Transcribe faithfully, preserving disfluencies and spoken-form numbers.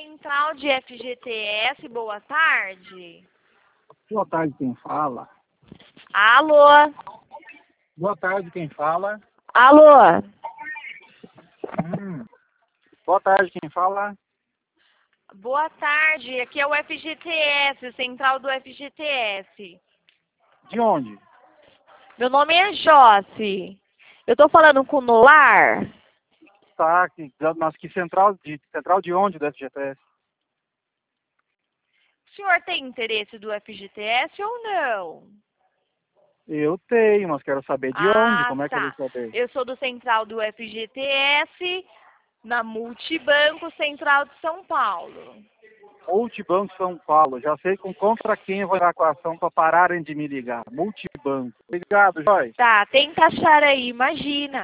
Central de F G T S, boa tarde. Boa tarde, quem fala? Alô? Boa tarde, quem fala? Alô? Hum. Boa tarde, quem fala? Boa tarde, aqui é o F G T S, Central do F G T S. De onde? Meu nome é Josi. Eu tô falando com o Nolar? Tá, que, mas que central de, central de onde do F G T S? O senhor tem interesse do F G T S ou não? Eu tenho, mas quero saber de onde, Ah, como é que eu vou tá. saber? Eu sou do Central do F G T S, na Multibanco Central de São Paulo. Multibanco São Paulo, já sei com contra quem eu vou entrar com a ação para pararem de me ligar. Multibanco. Obrigado, Joyce. Tá, tenta achar aí, imagina.